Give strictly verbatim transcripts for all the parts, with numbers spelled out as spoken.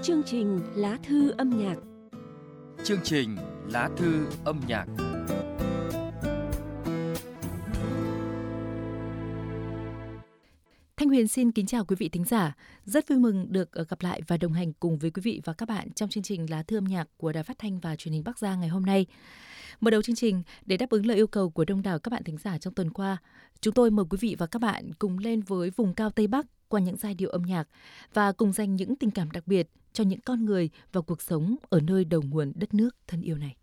Chương trình Lá thư âm nhạc. Chương trình Lá thư âm nhạc. Thanh Huyền xin kính chào quý vị thính giả. Rất vui mừng được gặp lại và đồng hành cùng với quý vị và các bạn trong chương trình Lá thư âm nhạc của Đài Phát thanh và Truyền hình Bắc Giang ngày hôm nay. Mở đầu chương trình, để đáp ứng lời yêu cầu của đông đảo các bạn thính giả trong tuần qua, chúng tôi mời quý vị và các bạn cùng lên với vùng cao Tây Bắc qua những giai điệu âm nhạc và cùng dành những tình cảm đặc biệt cho những con người và cuộc sống ở nơi đầu nguồn đất nước thân yêu này.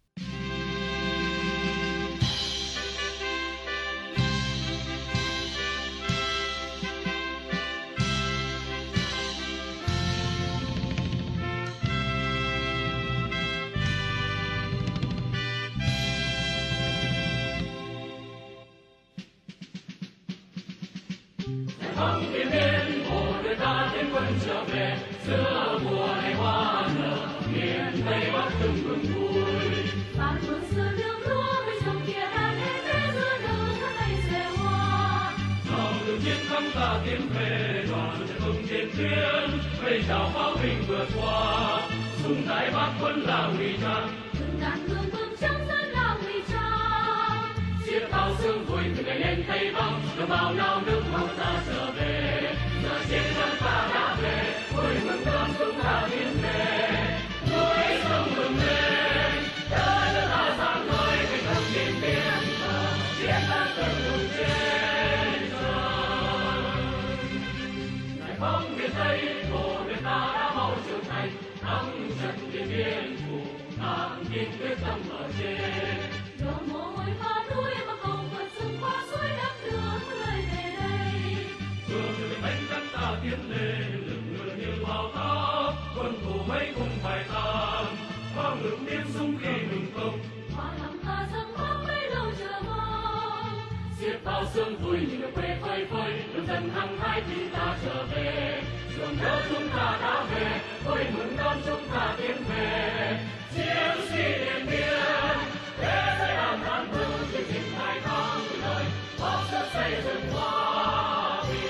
Thăng Tiên Biên, bộ đội ta tiến quân trở về, giữa mùa hè hoa nở, miền Tây Bắc từng mừng vui. Bạn buồn xưa nước lúa với dòng kia đàn em bé giữa đầu tháng ngày xe hoa. Dòng đường chiến thắng ta tiến về, đoàn sẽ tung trên tuyến, vây chào pháo binh vượt qua. Súng tại Bắc quân là ngụy trang, Từng đàn gương vững chắc rất là ngụy trang. xiết bao sương vui từ ngày lên Tây Bắc, đồng bào nào nước mong ta trở về. Giờ chiến thắng ta đã về, vui mừng đón chúng ta tiến về. Núi sông mừng lên, đất nước ta sáng ngời, cánh đồng Điện Biên thờ, chiến thắng từng vùng trên trời. Giải phóng miền Tây, bộ đội ta đã mau trưởng thành, thắng trận Điện Biên Phủ, càng kiên quyết tâm ở trên. Đổ mồ hôi hoa núi mà cầu vượt sông qua suối đất nước người về đây. Đường người đánh thắng ta tiến lên, lực lượng như bao táp, quân thù mấy cũng phải tan. Có ngực tiếng súng khi ngừng không, Hoa lòng ta dâng bóng bấy lâu chờ mong. xiết bao sương vui như được quê phơi phới, lòng dân hăng hái khi ta trở về. Ruộng đất chúng ta đã về, vui mừng đón chúng ta tiến về. Chiến sĩ Điện Biên, thế giới làm đàn vững, chương trình ngày tháng từ đời, góp sức xây dựng hòa bình.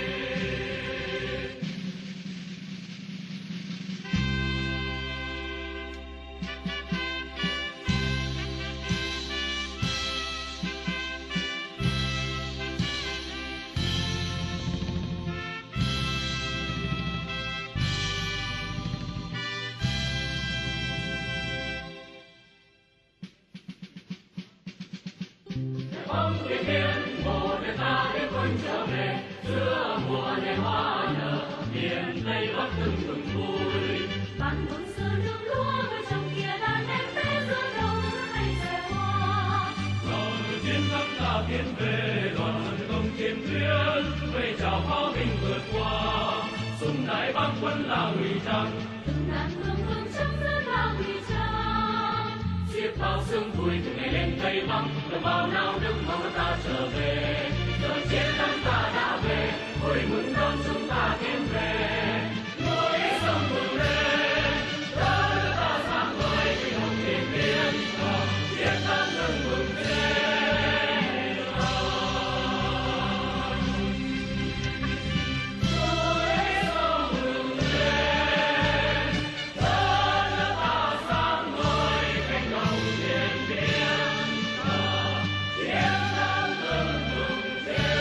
Thăng Tiên Biên, bộ đội ta tiến quân trở về, giữa mùa hè hoa nở, miền Tây Bắc từng mừng vui. Bạn buồn xưa nước lúa với dòng kia đàn em bé giữa đầu tháng ngày xe hoa. Dòng chiến thắng ta tiến về, đoàn công chiến tuyến, vây chào pháo binh vượt qua. Súng đại Bắc quân là ngụy trang, Từng đàn gương vững chắc rất là ngụy trang. xiết bao sương vui từ ngày lên Tây Bắc, đồng bào nào nước mong ta trở về. Giờ chiến thắng ta đã về, vui mừng đón chúng ta tiến về. Núi sông mừng lên, đất nước ta sáng ngời, cánh đồng Điện Biên thờ, chiến thắng từng mừng trên trời. Núi sông mừng lên, đất nước ta sáng ngời, cánh đồng Điện Biên thờ, chiến thắng từng mừng trên trời.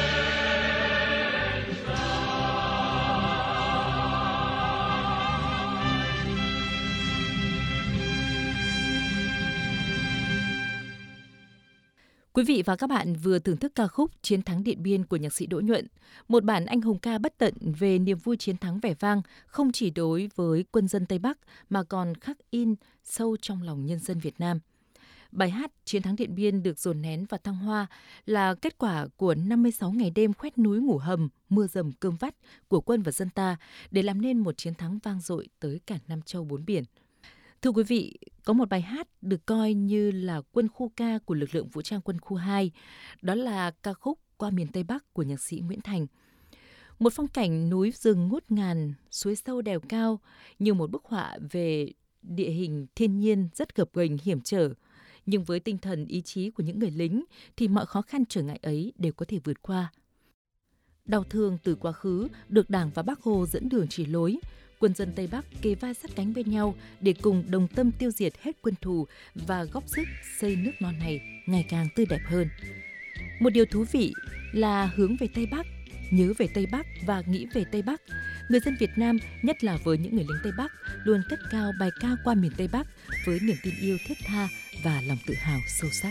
Quý vị và các bạn vừa thưởng thức ca khúc Chiến thắng Điện Biên của nhạc sĩ Đỗ Nhuận, một bản anh hùng ca bất tận về niềm vui chiến thắng vẻ vang không chỉ đối với quân dân Tây Bắc mà còn khắc in sâu trong lòng nhân dân Việt Nam. Bài hát Chiến thắng Điện Biên được dồn nén và thăng hoa là kết quả của năm mươi sáu ngày đêm khoét núi ngủ hầm, mưa dầm cơm vắt của quân và dân ta để làm nên một chiến thắng vang dội tới cả năm châu bốn biển. Thưa quý vị, có một bài hát được coi như là quân khu ca của lực lượng vũ trang quân khu hai, đó là ca khúc Qua miền Tây Bắc của nhạc sĩ Nguyễn Thành. Một phong cảnh núi rừng ngút ngàn, suối sâu đèo cao, như một bức họa về địa hình thiên nhiên rất gập ghềnh hiểm trở. Nhưng với tinh thần ý chí của những người lính thì mọi khó khăn trở ngại ấy đều có thể vượt qua. Đau thương từ quá khứ được Đảng và Bác Hồ dẫn đường chỉ lối, quân dân Tây Bắc kề vai sát cánh bên nhau để cùng đồng tâm tiêu diệt hết quân thù và góp sức xây nước non này ngày càng tươi đẹp hơn. Một điều thú vị là hướng về Tây Bắc, nhớ về Tây Bắc và nghĩ về Tây Bắc. Người dân Việt Nam, nhất là với những người lính Tây Bắc, luôn cất cao bài ca qua miền Tây Bắc với niềm tin yêu thiết tha và lòng tự hào sâu sắc.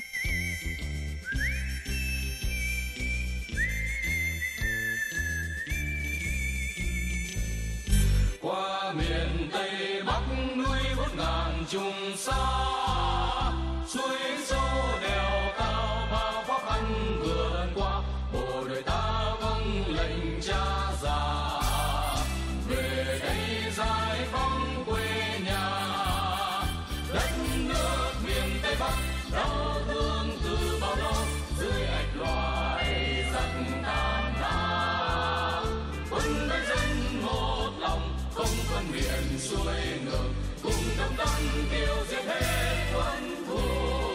Qua miền Tây Bắc núi vút ngàn trùng xa, suối sâu đèo cao bao khó khăn vượt qua, bộ đội ta vâng lệnh cha già về đây giải phóng quê nhà. Đất nước miền Tây Bắc đau thương từ bao lâu dưới ách loài giặc tàn đá, quân với dân một lòng không phân miền xuôi ngược, cùng đồng tâm tiêu diệt hết quân thù.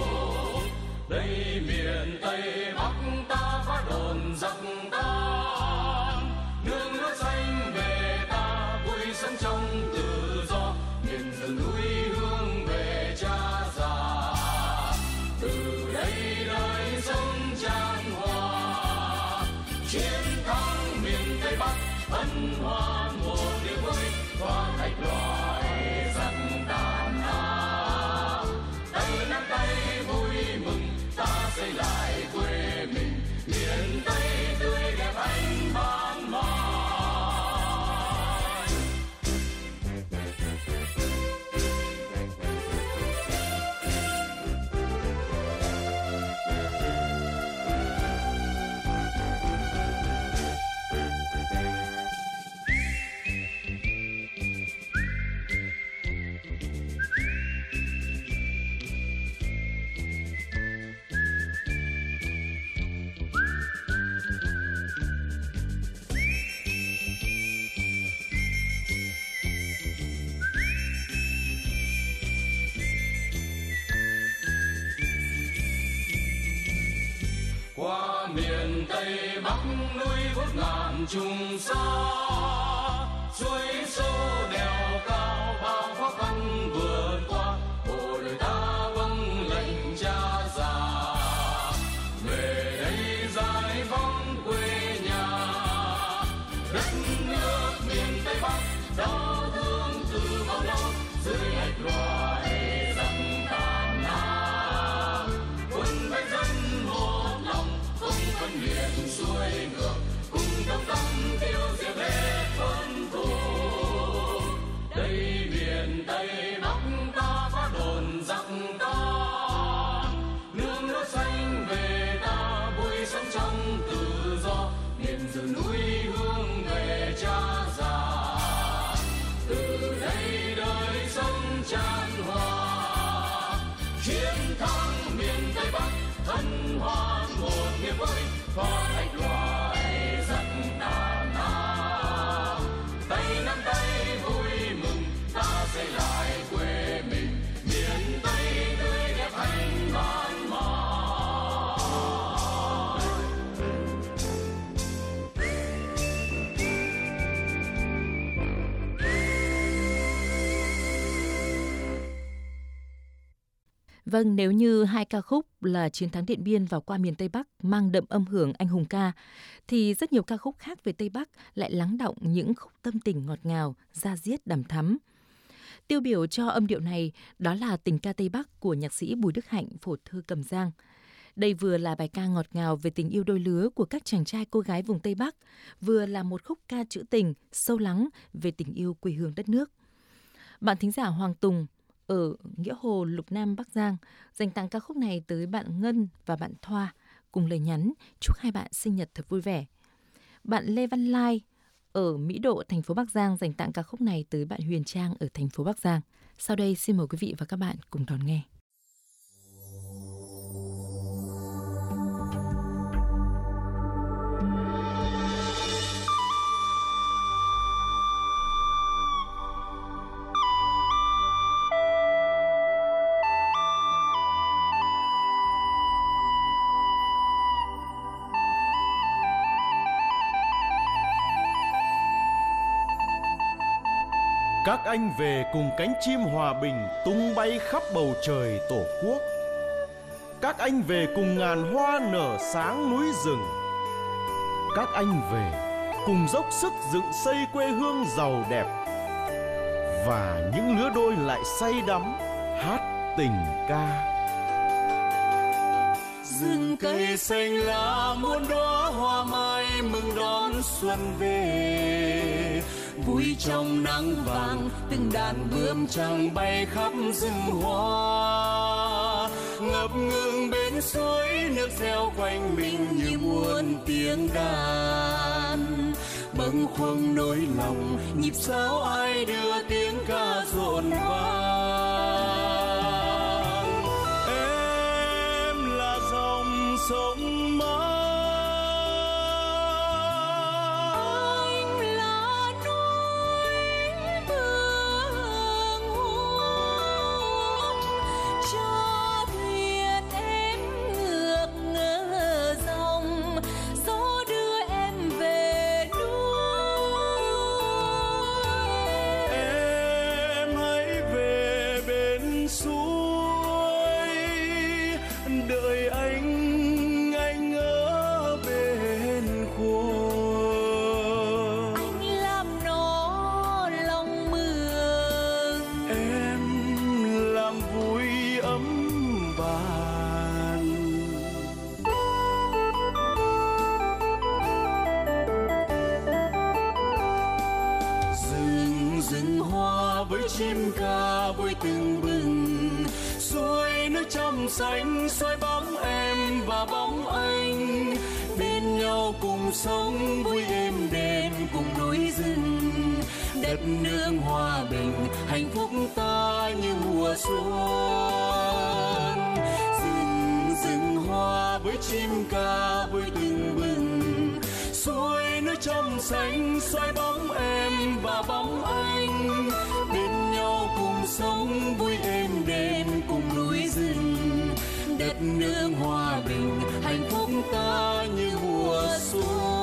Đây miền Tây Bắc ta phá đồn giặc tan, nương nước xanh về ta vui sống trong tự do, miền rừng núi hướng về cha già. Từ đây đời sống chan hòa, chiến thắng miền Tây Bắc hân hoan một niềm vui, qua thạch loài giặc tàn ác. Tay nắm tay vui mừng ta xây lại quê mình, miền Tây tươi đẹp anh ban mai. Qua miền Tây Bắc núi vút ngàn trùng xa, suối sâu đèo cao bao khó khăn vượt qua, bộ đội ta vâng lệnh cha già về đây giải phóng quê nhà. Đất nước miền Tây Bắc đau thương từ bao lâu dưới ách loài giặc tàn ác, quân với dân một lòng không phân miền xuôi ngược, cùng đồng tâm tiêu diệt hết quân thù. Đây miền Tây Bắc ta phá đồn giặc tan, nương nước xanh về ta vui sống trong tự do, miền rừng núi hướng về cha già. Từ đây đời sống chan hòa, chiến thắng miền Tây Bắc hân hoan một niềm vui, qua thạch loài giặc tàn ác. Tay nắm tay vui mừng ta xây lại quê mình, miền Tây tươi đẹp anh ban mai. Vâng, nếu như hai ca khúc là Chiến thắng Điện Biên và Qua miền Tây Bắc mang đậm âm hưởng anh hùng ca, thì rất nhiều ca khúc khác về Tây Bắc lại lắng đọng những khúc tâm tình ngọt ngào, da diết đằm thắm. Tiêu biểu cho âm điệu này đó là Tình ca Tây Bắc của nhạc sĩ Bùi Đức Hạnh, phổ thơ Cầm Giang. Đây vừa là bài ca ngọt ngào về tình yêu đôi lứa của các chàng trai cô gái vùng Tây Bắc, vừa là một khúc ca trữ tình, sâu lắng về tình yêu quê hương đất nước. Bạn thính giả Hoàng Tùng ở Nghĩa Hồ, Lục Nam, Bắc Giang dành tặng ca khúc này tới bạn Ngân và bạn Thoa cùng lời nhắn chúc hai bạn sinh nhật thật vui vẻ. Bạn Lê Văn Lai ở Mỹ Độ, thành phố Bắc Giang dành tặng ca khúc này tới bạn Huyền Trang ở thành phố Bắc Giang. Sau đây xin mời quý vị và các bạn cùng đón nghe. Các anh về cùng cánh chim hòa bình tung bay khắp bầu trời Tổ quốc. Các anh về cùng ngàn hoa nở sáng núi rừng. Các anh về cùng dốc sức dựng xây quê hương giàu đẹp. Và những lứa đôi lại say đắm hát tình ca. Rừng cây xanh lá muôn đóa hoa mai mừng đón xuân về. Vui trong nắng vàng từng đàn bướm trắng bay khắp rừng hoa. Ngập ngừng bên suối nước reo quanh mình như muôn tiếng đàn. Bâng khuâng nỗi lòng nhịp sáo ai đưa tiếng ca rộn vang. Em là dòng sông mãi. Chim ca vui tưng bừng, suối nước trong xanh xoay bóng em và bóng anh. Bên nhau cùng sống vui êm đềm cùng núi rừng. Đất nước hòa bình hạnh phúc ta như mùa xuân. Rừng rừng hoa với chim ca vui tưng bừng, suối nước trong xanh xoay bóng em và bóng anh. Bên nhau cùng sống vui êm đềm cùng núi rừng. Đất nước hòa bình hạnh phúc ta như mùa xuân.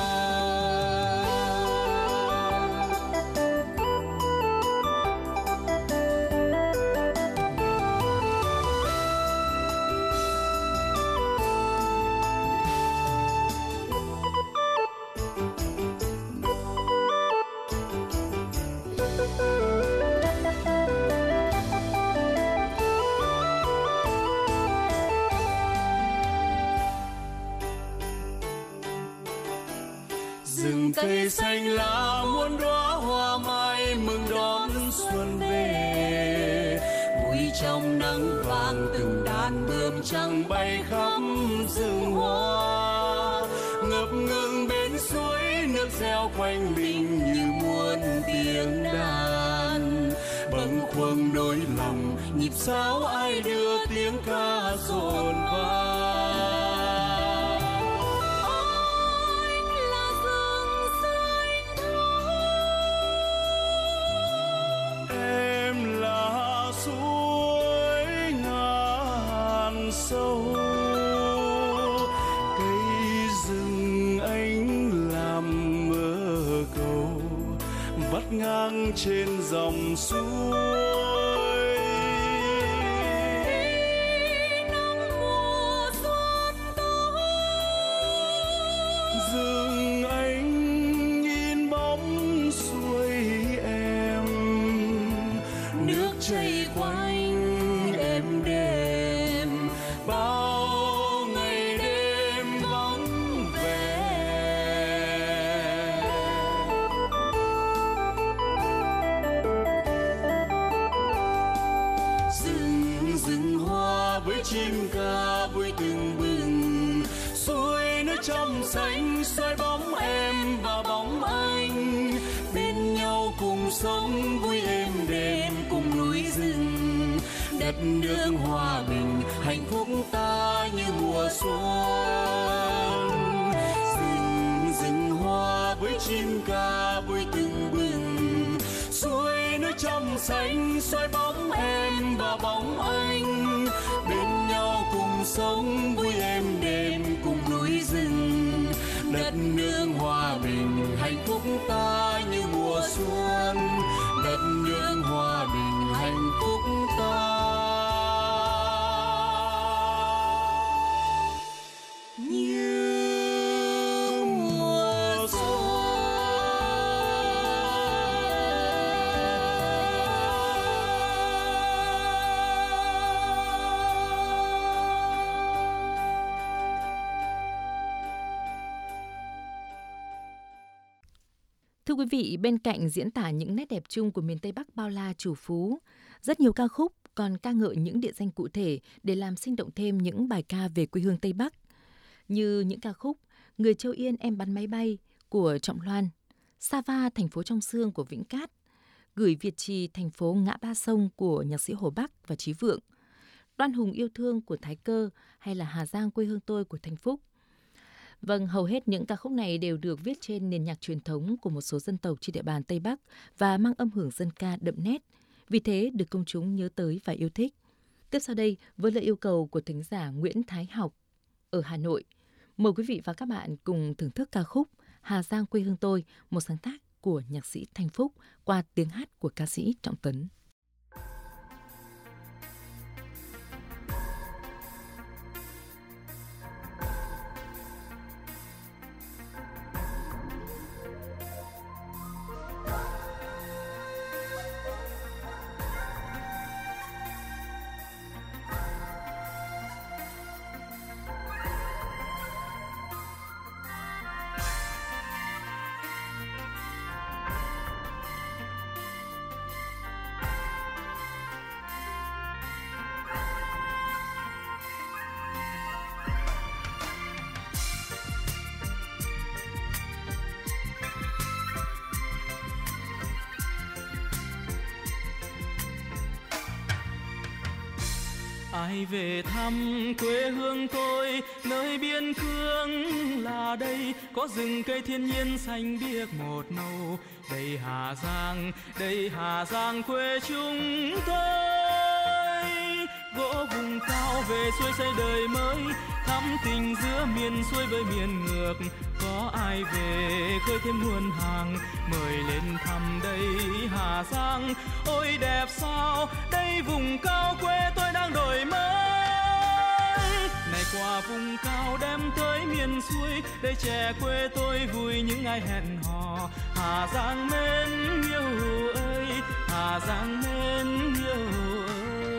Rừng cây xanh lá muôn đóa hoa mai mừng đón xuân về. Vui trong nắng vàng từng đàn bướm trắng bay khắp rừng hoa. Ngập ngừng bên suối nước reo quanh mình như muôn tiếng đàn. Bâng khuâng nỗi lòng nhịp sáo ai đưa tiếng ca rộn vang. Sâu cây rừng anh làm mơ cầu vắt ngang trên dòng suối. Nắng mùa xuân tới, rừng anh in bóng suối em, nước chảy quanh em đêm. Bao ngày đêm vắng vẻ, rừng rừng hoa với chim ca vui tưng bừng, suối nước trong xanh xoay bóng em và bóng anh. Bên nhau cùng sống vui êm đềm cùng núi rừng. Đất nước hòa bình hạnh phúc ta như mùa xuân. Rừng rừng hoa với chim ca vui tưng bừng, suối nước trong xanh xoay bóng em và bóng anh. Bên nhau cùng sống vui êm đềm cùng núi rừng. Đất nước hòa bình hạnh phúc ta như mùa xuân. Đất Thưa quý vị, bên cạnh diễn tả những nét đẹp chung của miền Tây Bắc bao la trù phú, rất nhiều ca khúc còn ca ngợi những địa danh cụ thể để làm sinh động thêm những bài ca về quê hương Tây Bắc, như những ca khúc Người Châu Yên em bắn máy bay của Trọng Loan, Sa Va thành phố trong xương của Vĩnh Cát, Gửi Việt Trì thành phố ngã ba sông của nhạc sĩ Hồ Bắc và Chí Vượng, Đoan Hùng yêu thương của Thái Cơ hay là Hà Giang quê hương tôi của Thanh Phúc. Vâng, hầu hết những ca khúc này đều được viết trên nền nhạc truyền thống của một số dân tộc trên địa bàn Tây Bắc và mang âm hưởng dân ca đậm nét, vì thế được công chúng nhớ tới và yêu thích. Tiếp sau đây, với lời yêu cầu của thính giả Nguyễn Thái Học ở Hà Nội, mời quý vị và các bạn cùng thưởng thức ca khúc Hà Giang quê hương tôi, một sáng tác của nhạc sĩ Thanh Phúc qua tiếng hát của ca sĩ Trọng Tấn. Ai về thăm quê hương tôi, nơi biên cương là đây, có rừng cây thiên nhiên xanh biếc một màu. Đây Hà Giang, đây Hà Giang quê chúng tôi. Gỗ vùng cao về xuôi xây đời mới, thắm tình giữa miền xuôi với miền ngược. Có ai về khơi thêm nguồn hàng, mời lên thăm đây Hà Giang. Ôi đẹp sao, đây vùng cao quê tôi đang đổi mới. Này qua vùng cao đem tới miền xuôi, đây trẻ quê tôi vui những ngày hẹn hò. Hà Giang mến yêu ơi, Hà Giang mến yêu ơi.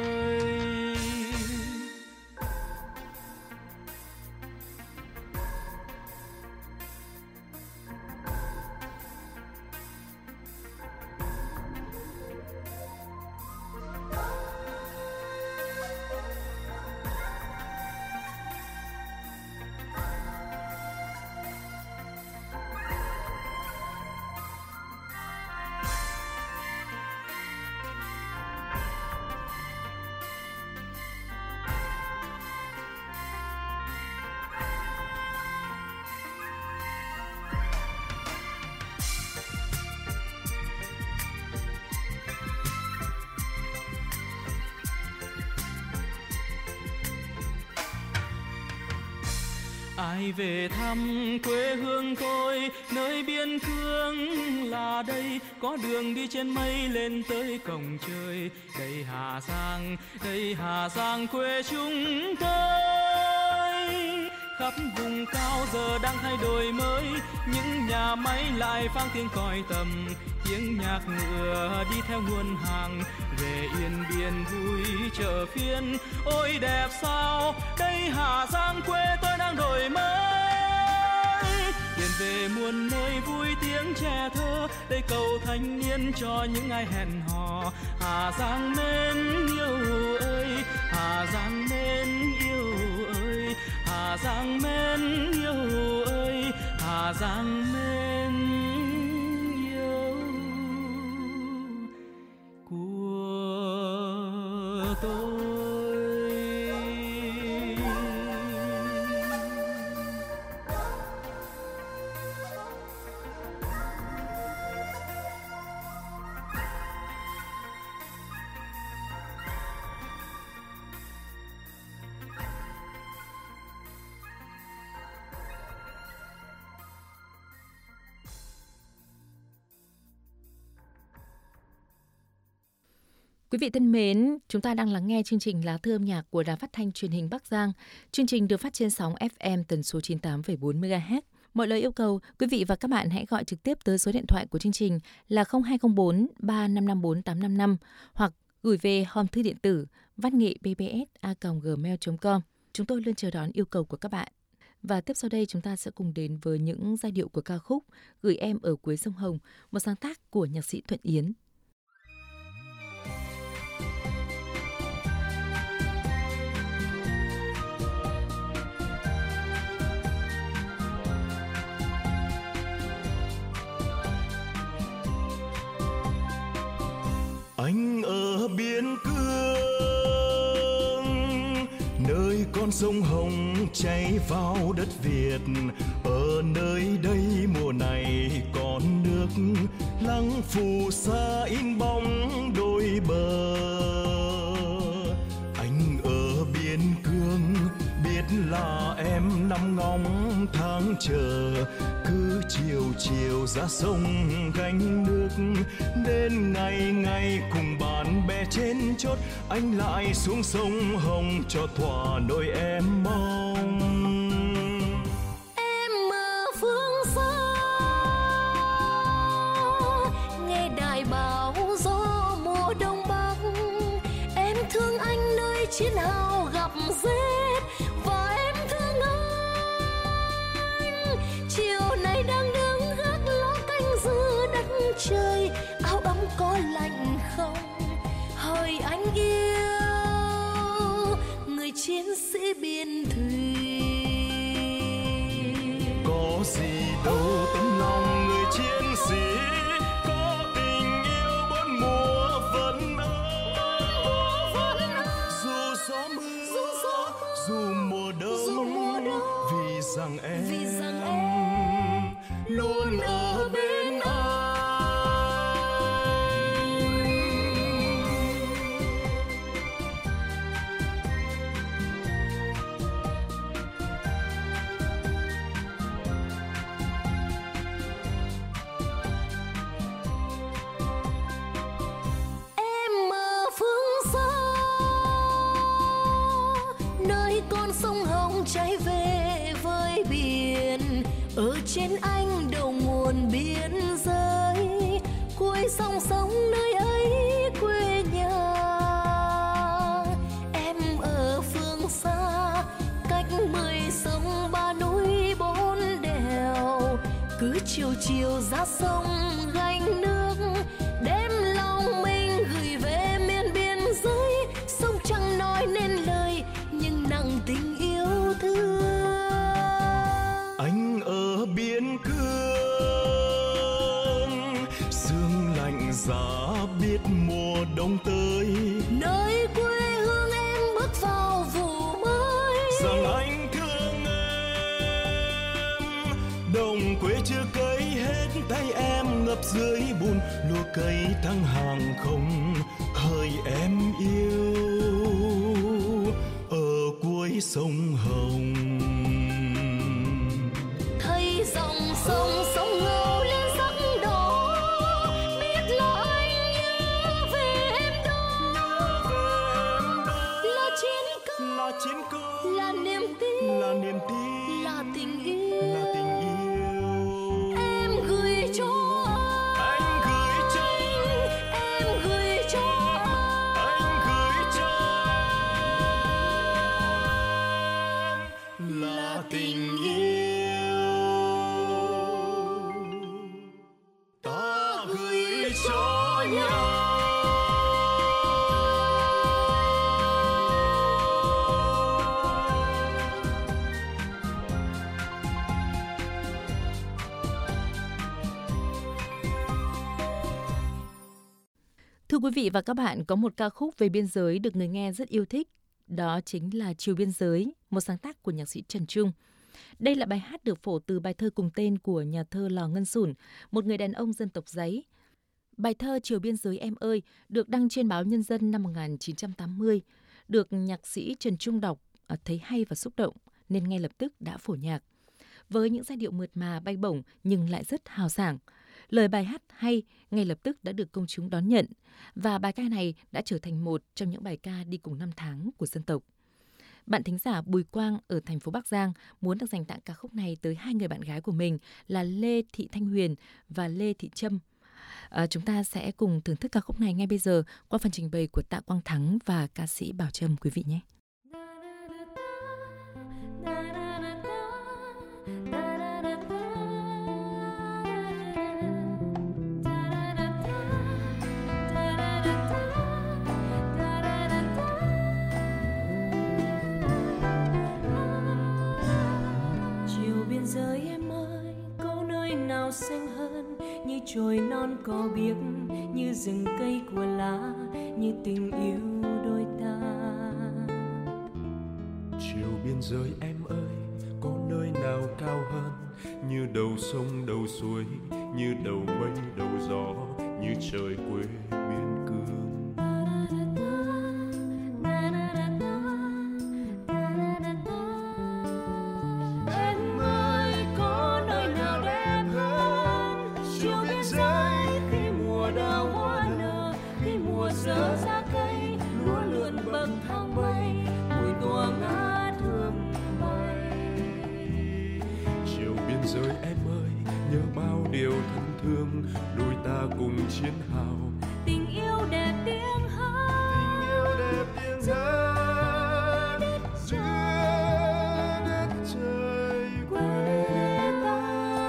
Ai về thăm quê hương tôi, nơi biên cương là đây, có đường đi trên mây lên tới cổng trời. Đây Hà Giang, đây Hà Giang quê chúng tôi. Khắp vùng cao giờ đang thay đổi mới, những nhà máy lại vang tiếng còi tầm. Tiếng nhạc ngựa đi theo nguồn hàng, về yên biên vui chợ phiên. Ôi đẹp sao, đây Hà Giang quê tôi đang đổi mới. Điện về muôn nơi vui tiếng trẻ thơ, đây cầu thanh niên cho những ai hẹn hò. Hà Giang mến yêu ơi, Hà Giang mến yêu ơi, Hà Giang mến yêu ơi, Hà Giang mến yêu của tôi. Quý vị thân mến, chúng ta đang lắng nghe chương trình Lá Thư âm nhạc của Đài Phát thanh Truyền hình Bắc Giang. Chương trình được phát trên sóng ép em tần số chín mươi tám phẩy bốn mê ga héc. Mọi lời yêu cầu, quý vị và các bạn hãy gọi trực tiếp tới số điện thoại của chương trình là không hai không bốn ba năm năm bốn tám năm năm hoặc gửi về hòm thư điện tử văn nghệ b b s a còng gmail chấm com. Chúng tôi luôn chờ đón yêu cầu của các bạn. Và tiếp sau đây chúng ta sẽ cùng đến với những giai điệu của ca khúc Gửi Em Ở Cuối Sông Hồng, một sáng tác của nhạc sĩ Thuận Yến. Anh ở biên cương, nơi con sông Hồng chảy vào đất Việt. Ở nơi đây mùa này còn nước lắng phù sa in bóng đôi bờ. Anh ở biên cương biết là em nằm ngóng tháng chờ, cứ chiều chiều ra sông gánh nước, đến ngày ngày cùng bạn bè trên chốt, anh lại xuống sông Hồng cho thỏa nỗi em mong. Em ở phương xa nghe đài báo gió mùa đông bắc, em thương anh nơi chiến hào gặp rét, và em thương anh chiều nay đang đứng gác ló canh giữ đất trời. Áo ấm có lạnh không hỡi anh yêu, người chiến sĩ biên thùy. Có gì đâu tấm lòng người chiến sĩ, có tình yêu bốn mùa vẫn ấm. Dù gió mưa, dù mùa đông, vì rằng em, vì rằng em luôn ở bên anh. Em ở phương xa nơi con sông Hồng chảy về với biển, ở trên anh đầu nguồn biên giới, cuối sông sống nơi ấy quê nhà. Em ở phương xa cách mười sông ba núi bốn đèo, cứ chiều chiều ra sông gánh nước, đem lòng mình gửi về miền biên giới. Sông chẳng nói nên lời nhưng nặng tình yêu thương. Anh ở biên cương, sương lạnh giá biết mùa đông tới, Nơi quê hương em bước vào vụ mới. rằng anh thương em. Đồng quê chưa cấy hết, tay em ngập dưới bùn, lúa cây thăng hàng không hỡi em yêu. Ở cuối sông Hồng Thấy dòng sông sông ngâu lên sắc đỏ, biết là anh nhớ về em đó. Là chiến công, là chiến công, là niềm tin, là niềm tin, là tình yêu. là tình yêu. Em gửi cho Anh gửi cho em gửi cho anh gửi cho em là tình yêu, ta gửi cho nhau. Thưa quý vị và các bạn, có một ca khúc về biên giới được người nghe rất yêu thích. Đó chính là Chiều Biên Giới, một sáng tác của nhạc sĩ Trần Trung. Đây là bài hát được phổ từ bài thơ cùng tên của nhà thơ Lò Ngân Sủn, một người đàn ông dân tộc Giấy. Bài thơ Chiều Biên Giới Em Ơi được đăng trên báo Nhân dân năm một nghìn chín trăm tám mươi, được nhạc sĩ Trần Trung đọc, thấy hay và xúc động nên ngay lập tức đã phổ nhạc. Với những giai điệu mượt mà bay bổng nhưng lại rất hào sảng. Lời bài hát hay ngay lập tức đã được công chúng đón nhận, và bài ca này đã trở thành một trong những bài ca đi cùng năm tháng của dân tộc. Bạn thính giả Bùi Quang ở thành phố Bắc Giang muốn được dành tặng ca khúc này tới hai người bạn gái của mình là Lê Thị Thanh Huyền và Lê Thị Trâm. À, chúng ta sẽ cùng thưởng thức ca khúc này ngay bây giờ qua phần trình bày của Tạ Quang Thắng và ca sĩ Bảo Trâm, quý vị nhé. hơn, như chồi non cỏ biếc, như rừng cây của lá, như tình yêu đôi ta. Chiều biên giới em ơi, có nơi nào cao hơn, như đầu sông đầu suối, như đầu mây đầu gió, như trời quê biên cương. Em ơi, có nơi nào đẹp hơn, chiều biên giới khi mùa đào hoa nở, khi mùa dở ra cây lúa lượn bậc thang mây, mùi tỏa ngát hương bay. Chiều biên giới em ơi, nhớ bao điều thân thương, đôi ta cùng chiến hào. Tình yêu đẹp tiếng hát, Tình yêu đẹp tiếng hát giữa đất trời quê ta.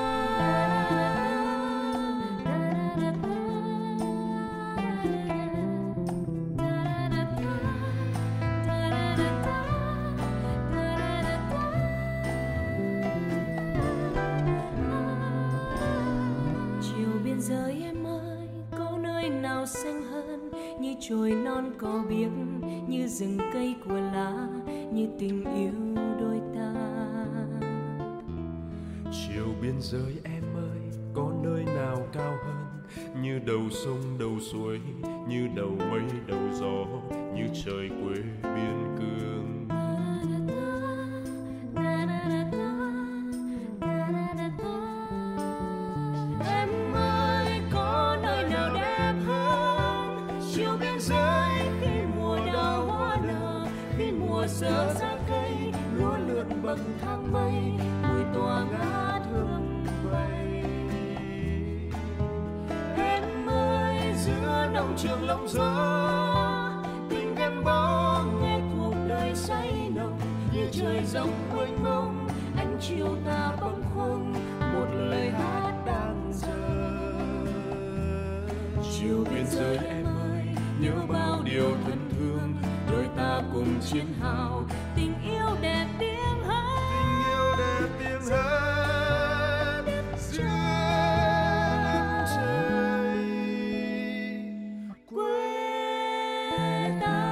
Chiều biên giới em ơi, có nơi nào xanh hơn, như chồi non cỏ biếc, như rừng cây của lá, như tình yêu đôi ta. Chiều biên giới em ơi, có nơi nào cao hơn, như đầu sông đầu suối, như đầu mây đầu gió, như trời quê biên cương. Em ơi, có nơi nào đẹp hơn, chiều biên giới khi mùa đào hoa nở, khi mùa dở ra cây lúa lượn bậc thang mây, mùi tỏa ngát hương bay. Em ơi, giữa nồng trường lộng gió, tình gắn bó nghe cuộc đời say nồng, như trời rộng mênh mông, ánh chiều ta bâng khuâng, một lời hát đang giờ. Chiều biên giới em ơi, nhớ bao điều thân thương, đôi ta cùng chiến hào. Tình yêu đẹp tiếng hát, Tình yêu đẹp tiếng hát giữa đất trời quê ta.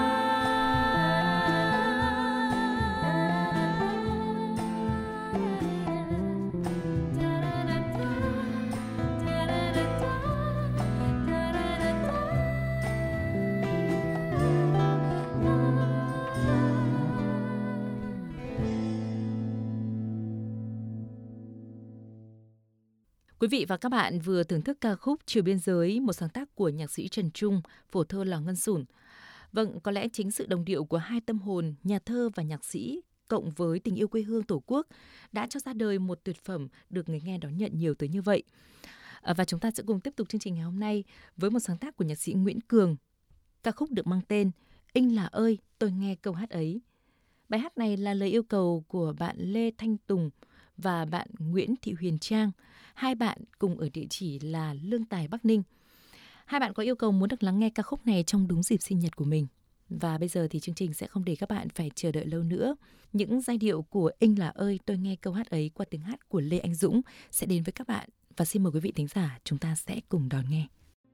Quý vị và các bạn vừa thưởng thức ca khúc Chiều biên giới, một sáng tác của nhạc sĩ Trần Trung, phổ thơ Lò Ngân Sủn. Vâng, có lẽ chính sự đồng điệu của hai tâm hồn, nhà thơ và nhạc sĩ, cộng với tình yêu quê hương Tổ quốc, đã cho ra đời một tuyệt phẩm được người nghe đón nhận nhiều tới như vậy. À, và chúng ta sẽ cùng tiếp tục chương trình ngày hôm nay với một sáng tác của nhạc sĩ Nguyễn Cường. Ca khúc được mang tên Anh là ơi, tôi nghe câu hát ấy. Bài hát này là lời yêu cầu của bạn Lê Thanh Tùng và bạn Nguyễn Thị Huyền Trang. Hai bạn cùng ở địa chỉ là Lương Tài, Bắc Ninh. Hai bạn có yêu cầu muốn được lắng nghe ca khúc này trong đúng dịp sinh nhật của mình. Và bây giờ thì chương trình sẽ không để các bạn phải chờ đợi lâu nữa. Những giai điệu của Anh là ơi, tôi nghe câu hát ấy qua tiếng hát của Lê Anh Dũng sẽ đến với các bạn. Và xin mời quý vị thính giả, chúng ta sẽ cùng đón nghe.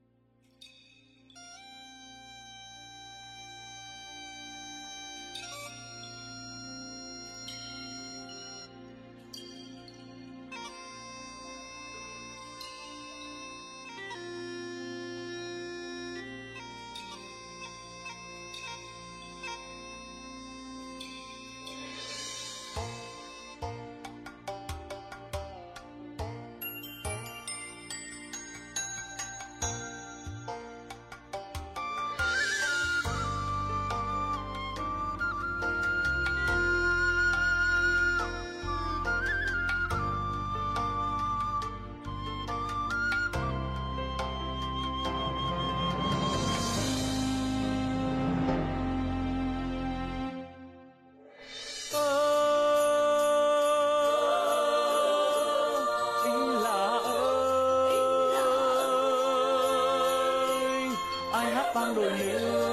vang đồi miền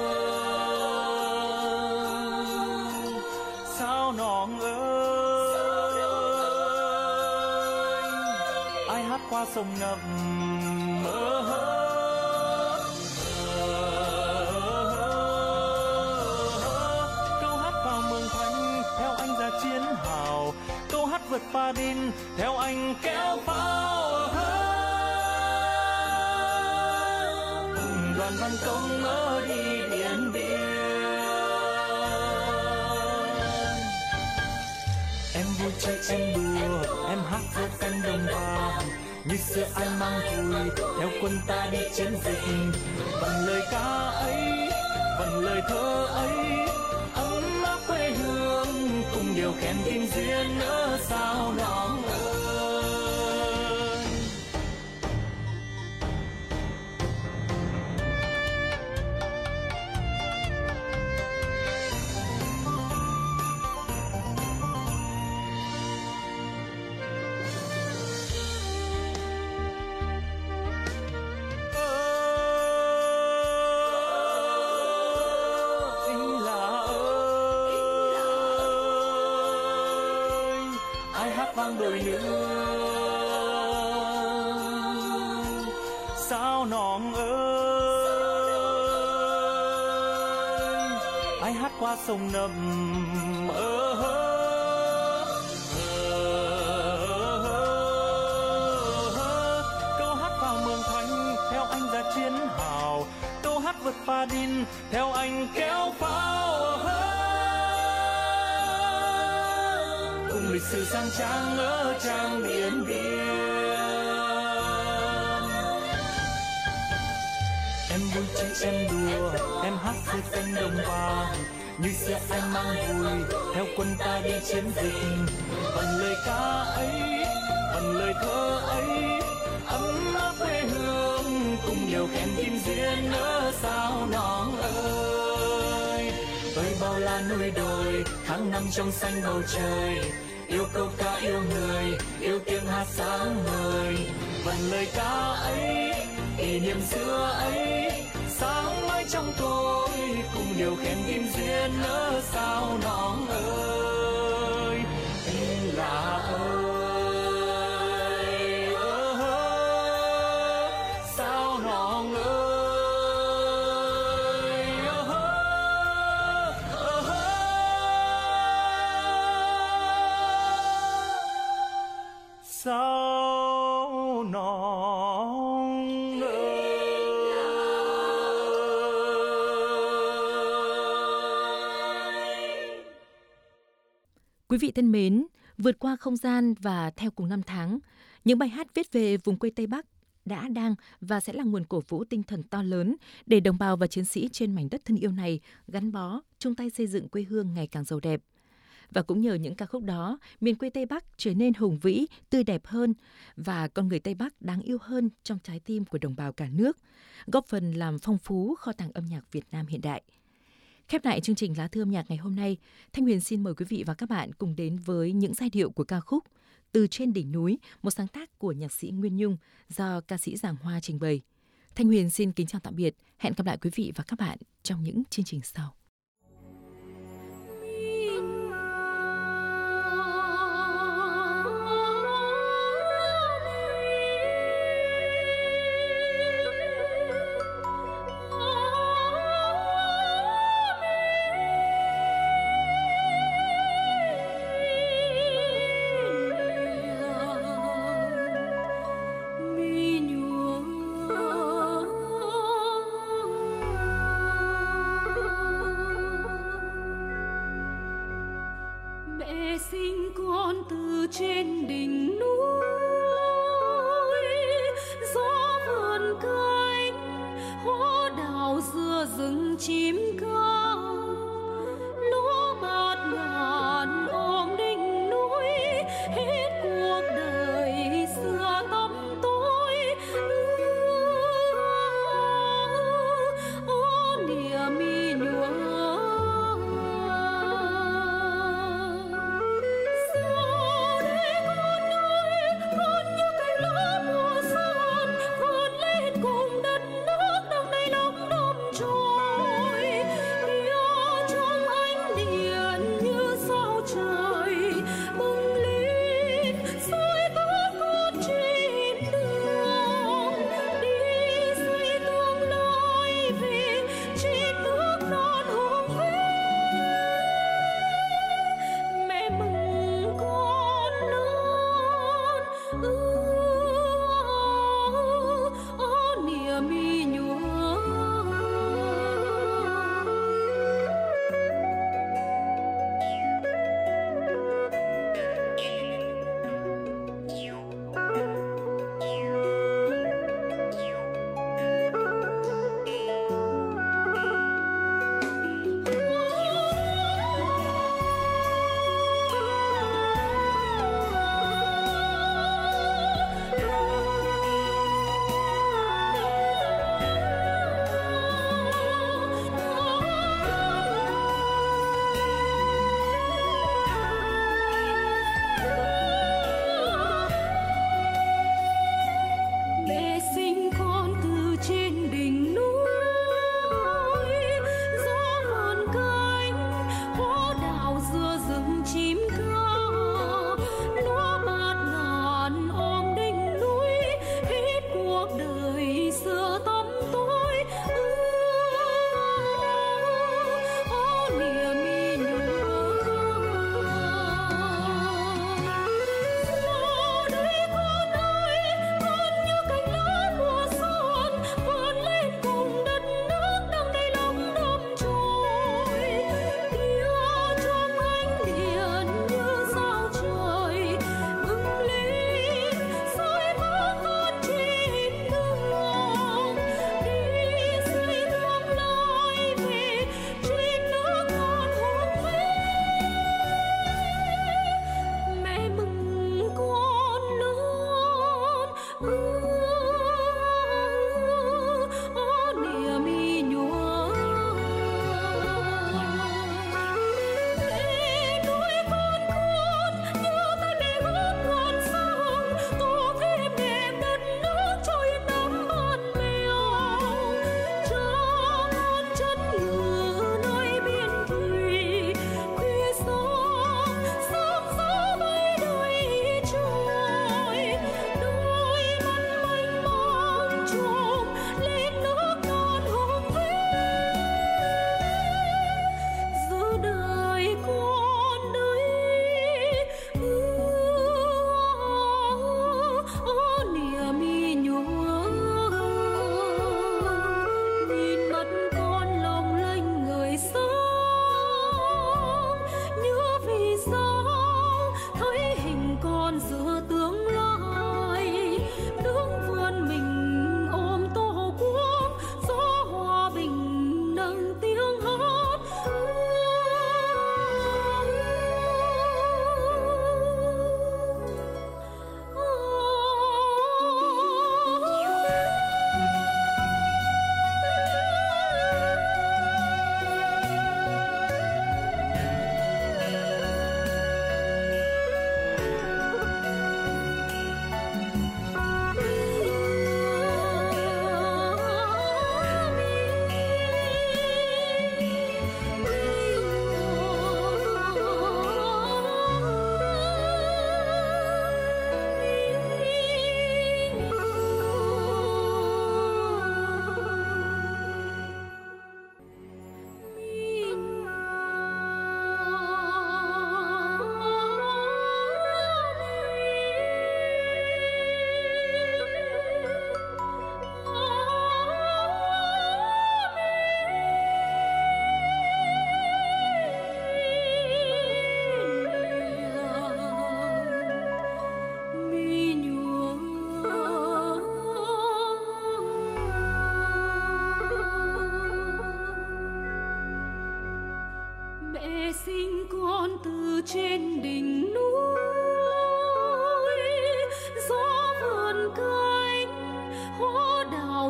sao nòng ơi, ai hát qua qua sông ngập mơ hơ. Câu hát vào mường thanh theo anh ra chiến hào, câu hát vượt Ba Đin theo anh kéo pháo. Cùng đoàn văn công ở đi Điện Biên, em vui chơi em đùa em hát với cánh đồng vàng, như xưa anh mang vui theo quân ta đi chiến dịch. Bằng lời ca ấy, bằng lời thơ ấy, ấm áp quê hương cùng điều khen kim duyên ở sao nóng ơi. Đôi nữa sao nòng ơi, ai hát qua sông Nậm ơ hơ. Câu hát vào mường thanh theo anh ra chiến hào, câu hát vượt Ba Đin theo anh kéo pháo. Lịch sử sang trang ở trang Điện Biên, em vui chơi em đùa em hát với cánh đồng vàng, như xưa anh mang vui theo quân ta đi chiến dịch. Bằng lời ca ấy, bằng lời thơ ấy, ấm áp quê hương cùng điều khen kim duyên ở sao nóng ơi. Ơi bao la núi đồi tháng năm trong xanh bầu trời, yêu câu ca yêu người, yêu tiếng hát sáng ngời. Vần lời ca ấy, kỷ niệm xưa ấy, sáng mãi trong tôi cùng điều khen kim duyên ở sao nóng ơi. Anh là ơi, ơ, sao nóng ơi. Sao nóng ơi. Quý vị thân mến, vượt qua không gian và theo cùng năm tháng, những bài hát viết về vùng quê Tây Bắc đã, đang và sẽ là nguồn cổ vũ tinh thần to lớn để đồng bào và chiến sĩ trên mảnh đất thân yêu này gắn bó, chung tay xây dựng quê hương ngày càng giàu đẹp. Và cũng nhờ những ca khúc đó, miền quê Tây Bắc trở nên hùng vĩ, tươi đẹp hơn và con người Tây Bắc đáng yêu hơn trong trái tim của đồng bào cả nước, góp phần làm phong phú kho tàng âm nhạc Việt Nam hiện đại. Khép lại chương trình Lá Thư âm nhạc ngày hôm nay, Thanh Huyền xin mời quý vị và các bạn cùng đến với những giai điệu của ca khúc Từ Trên Đỉnh Núi, một sáng tác của nhạc sĩ Nguyên Nhung do ca sĩ Giàng Hoa trình bày. Thanh Huyền xin kính chào tạm biệt, hẹn gặp lại quý vị và các bạn trong những chương trình sau. Oh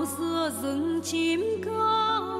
giữa rừng chim ca